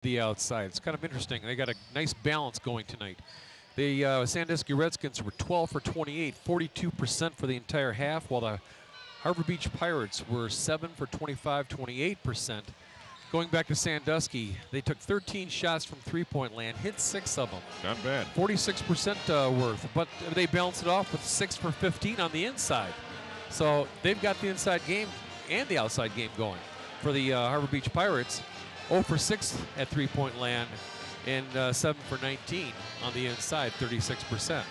the outside. It's kind of interesting. They got a nice balance going tonight. The Sandusky Redskins were 12 for 28, 42% for the entire half, while the Harbor Beach Pirates were 7 for 25, 28%. Going back to Sandusky, they took 13 shots from three-point land, hit 6 of them. Not bad. 46% worth, but they balanced it off with 6 for 15 on the inside. So they've got the inside game and the outside game going. For the Harbor Beach Pirates, 0 for 6 at three-point land and 7 for 19 on the inside, 36%.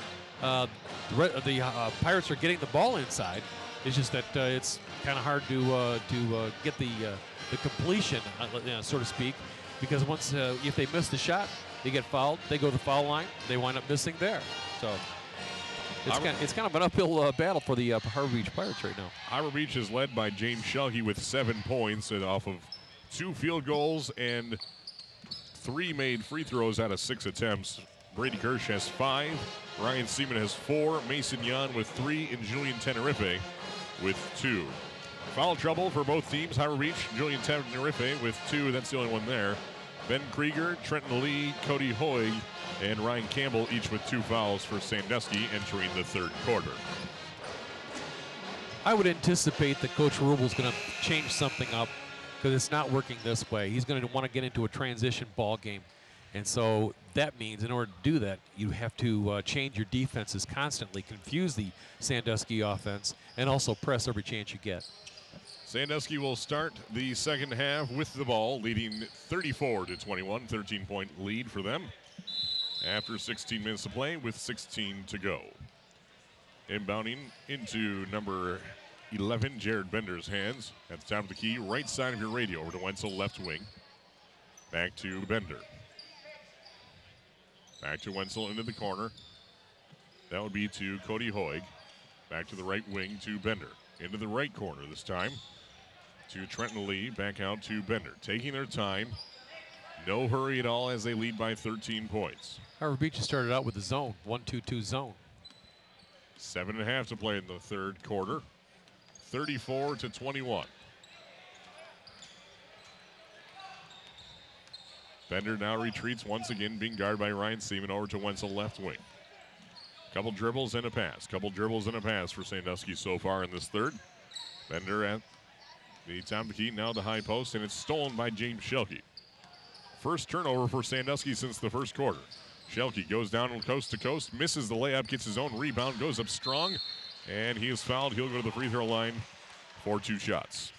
The Pirates are getting the ball inside. It's just that it's kind of hard to get the completion, so to speak, because once if they miss the shot, they get fouled. They go to the foul line. They wind up missing there. So it's kind of an uphill battle for the Harbor Beach Pirates right now. Harbor Beach is led by James Shelkey with 7 points off of 2 field goals and 3 made free throws out of 6 attempts. Brady Kirsch has 5. Ryan Seaman has 4. Mason Yan with 3. And Julian Tenerife with 2. Foul trouble for both teams. Harbor Beach, Julian Tenerife with 2. That's the only one there. Ben Krieger, Trenton Lee, Cody Hoig, and Ryan Campbell each with 2 fouls for Sandusky entering the third quarter. I would anticipate that Coach Rubel's going to change something up because it's not working this way. He's going to want to get into a transition ball game. And so that means in order to do that, you have to change your defenses constantly, confuse the Sandusky offense, and also press every chance you get. Sandusky will start the second half with the ball, leading 34-21, 13-point lead for them after 16 minutes to play with 16 to go. Inbounding into number 11, Jared Bender's hands. At the top of the key, right side of your radio, over to Wenzel, left wing. Back to Bender. Back to Wenzel into the corner. That would be to Cody Hoig. Back to the right wing to Bender. Into the right corner this time to Trenton Lee. Back out to Bender. Taking their time. No hurry at all as they lead by 13 points. Harbor Beach has started out with the zone, 1-2-2 zone. 7.5 to play in the third quarter. 34-21. Bender now retreats once again, being guarded by Ryan Seaman over to Wenzel, left wing. Couple dribbles and a pass. Couple dribbles and a pass for Sandusky so far in this third. Bender at the top of the key, now the high post, and it's stolen by James Shelkey. First turnover for Sandusky since the first quarter. Shelkey goes down coast to coast, misses the layup, gets his own rebound, goes up strong, and he is fouled. He'll go to the free throw line for 2 shots.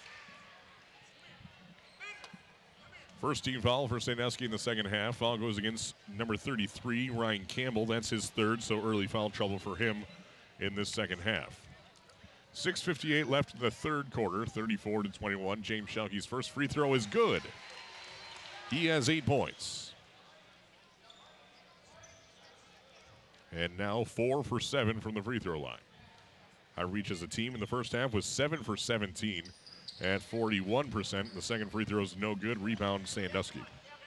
First team foul for Sandusky in the second half. Foul goes against number 33, Ryan Campbell. That's his third, so early foul trouble for him in this second half. 6:58 left in the third quarter, 34-21. James Shelkey's first free throw is good. He has 8 points. And now 4 for 7 from the free throw line. Harbor Beach as a team in the first half was 7 for 17 at 41%. The second free throw is no good. Rebound Sandusky.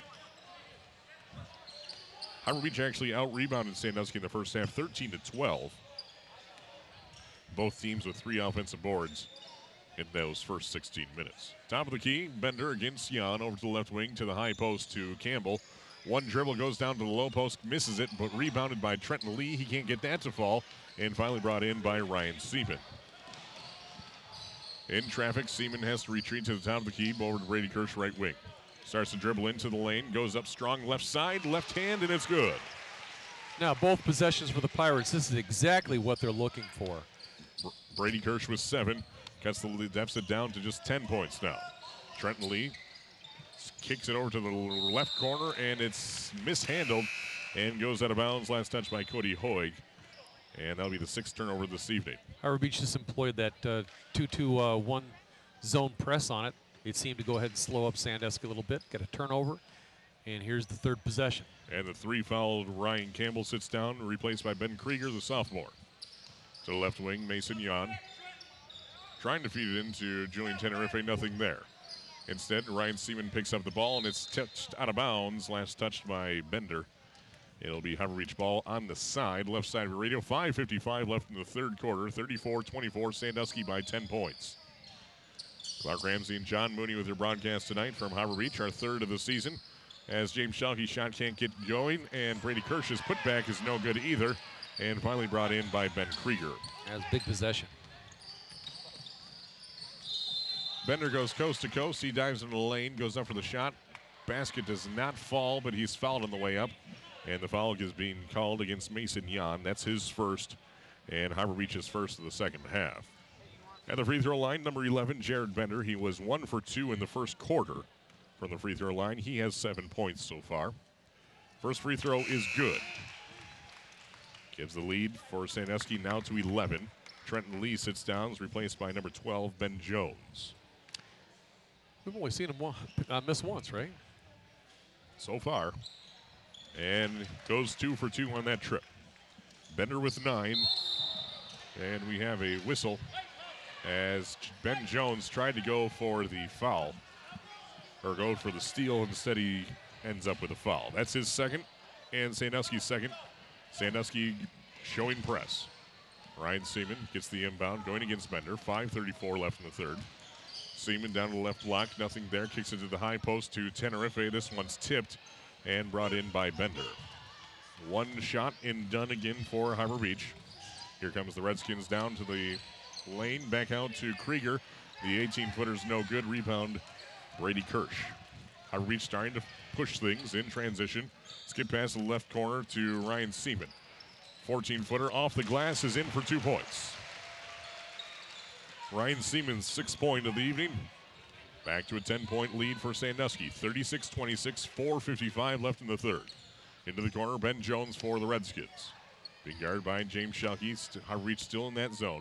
Harbor Beach actually out-rebounded Sandusky in the first half, 13-12. Both teams with 3 offensive boards in those first 16 minutes. Top of the key, Bender against Jan over to the left wing to the high post to Campbell. One dribble goes down to the low post, misses it, but rebounded by Trenton Lee. He can't get that to fall, and finally brought in by Ryan Seaman. In traffic, Seaman has to retreat to the top of the key, over to Brady Kirsch, right wing. Starts to dribble into the lane, goes up strong, left side, left hand, and it's good. Now, both possessions for the Pirates, this is exactly what they're looking for. Brady Kirsch with 7, cuts the deficit down to just 10 points now. Trenton Lee kicks it over to the left corner, and it's mishandled and goes out of bounds. Last touch by Cody Hoig, and that'll be the 6th turnover this evening. Harbor Beach just employed that 2-2-1 zone press on it. It seemed to go ahead and slow up Sandusky a little bit, get a turnover, and here's the third possession. And the 3-fouled Ryan Campbell sits down, replaced by Ben Krieger, the sophomore. To the left wing, Mason Yan. Trying to feed it into Julian Tenerife, nothing there. Instead, Ryan Seaman picks up the ball, and it's touched out of bounds. Last touched by Bender. It'll be Harbor Beach ball on the side, left side of the radio. 5:55 left in the third quarter. 34-24, Sandusky by 10 points. Clark Ramsey and John Mooney with your broadcast tonight from Harbor Beach, our third of the season. as James Schalke's shot can't get going, and Brady Kirsch's putback is no good either, and finally brought in by Ben Krieger. That's big possession. Bender goes coast to coast. He dives into the lane, goes up for the shot. Basket does not fall, but he's fouled on the way up. And the foul is being called against Mason Jan. That's his first, and Harbor Beach's first of the second half. At the free throw line, number 11, Jared Bender. He was 1 for 2 in the first quarter from the free throw line. He has 7 points so far. First free throw is good. Gives the lead for Sandusky now to 11. Trenton Lee sits down, is replaced by number 12, Ben Jones. We've only seen him miss once, right? So far. And goes 2 for 2 on that trip. Bender with 9. And we have a whistle as Ben Jones tried to go for the foul. Or go for the steal. Instead, he ends up with a foul. That's his second and Sandusky's second. Sandusky showing press. Ryan Seaman gets the inbound going against Bender. 5:34 left in the third. Seaman down to the left block. Nothing there. Kicks it to the high post to Tenerife. This one's tipped and brought in by Bender. One shot and done again for Harbor Beach. Here comes the Redskins down to the lane. Back out to Krieger. The 18-footer's no good. Rebound, Brady Kirsch. Harbor Beach starting to push things in transition. Skip past the left corner to Ryan Seaman. 14-footer off the glass is in for 2 points. Ryan Seaman's 6th point of the evening. Back to a 10-point lead for Sandusky. 36-26, 4:55 left in the third. Into the corner, Ben Jones for the Redskins. Being guarded by James Schalke. Harbor Beach still in that zone.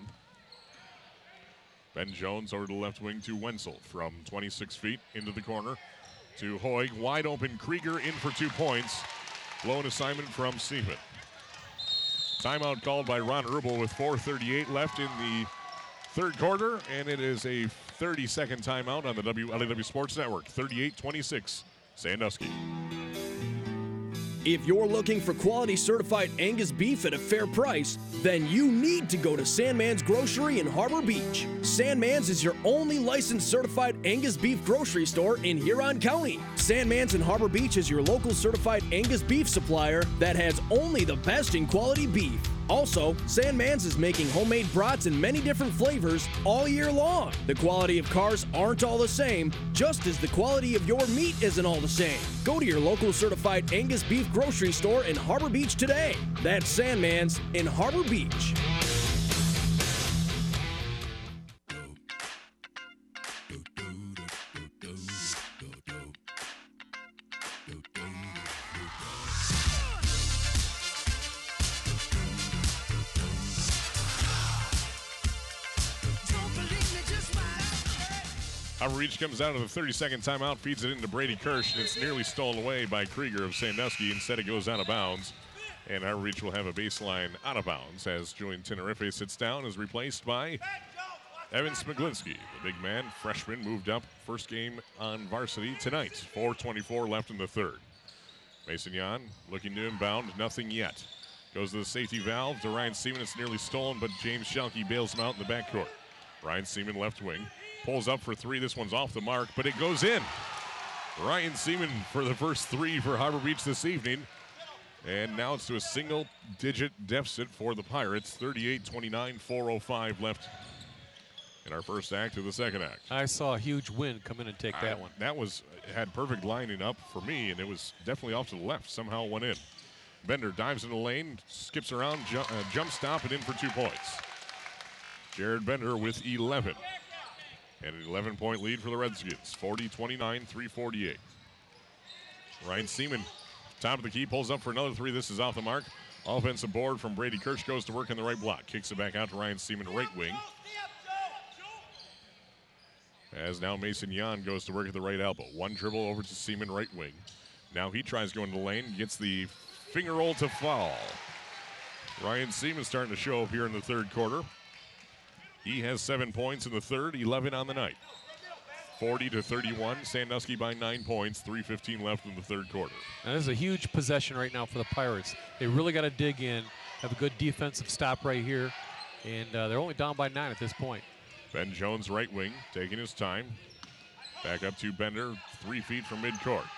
Ben Jones over to the left wing to Wenzel from 26 feet into the corner to Hoig. Wide open Krieger in for 2 points. Blown assignment from Seaman. Timeout called by Ron Rubel with 4:38 left in the third quarter, and it is a 30-second timeout on the WLAW Sports Network. 38-26, Sandusky. If you're looking for quality certified Angus beef at a fair price, then you need to go to Sandman's Grocery in Harbor Beach. Sandman's is your only licensed certified Angus beef grocery store in Huron County. Sandman's in Harbor Beach is your local certified Angus beef supplier that has only the best in quality beef. Also, Sandman's is making homemade brats in many different flavors all year long. The quality of cars aren't all the same, just as the quality of your meat isn't all the same. Go to your local certified Angus beef grocery store in Harbor Beach today. That's Sandman's in Harbor Beach. Harbor Beach comes out of the 30-second timeout, feeds it into Brady Kirsch, and it's nearly stolen away by Krieger of Sandusky. Instead, it goes out of bounds, and Harbor Beach will have a baseline out of bounds as Julian Tenerife sits down, is replaced by Evan Smiglinski. The big man, freshman, moved up. First game on varsity tonight. 4:24 left in the third. Mason Jan looking to inbound, nothing yet. Goes to the safety valve to Ryan Seaman. It's nearly stolen, but James Schalke bails him out in the backcourt. Ryan Seaman left wing. Pulls up for 3. This one's off the mark, but it goes in. Ryan Seaman for the first 3 for Harbor Beach this evening. And now it's to a single-digit deficit for the Pirates. 38-29, 4:05 left in our first act of the second act. I saw a huge wind come in and take that one. That had perfect lining up for me, and it was definitely off to the left. Somehow went in. Bender dives in the lane, skips around, jump stop, and in for 2 points. Jared Bender with 11. And an 11-point lead for the Redskins. 40-29, 3:48. Ryan Seaman, top of the key, pulls up for another 3. This is off the mark. Offensive board from Brady Kirsch, goes to work in the right block. Kicks it back out to Ryan Seaman, right wing. As now Mason Jan goes to work at the right elbow. One dribble over to Seaman, right wing. Now he tries going to the lane, gets the finger roll to foul. Ryan Seaman starting to show up here in the third quarter. He has 7 points in the third, 11 on the night. 40-31, Sandusky by 9 points, 3:15 left in the third quarter. Now, this is a huge possession right now for the Pirates. They really got to dig in, have a good defensive stop right here, and they're only down by 9 at this point. Ben Jones, right wing, taking his time. Back up to Bender, 3 feet from midcourt.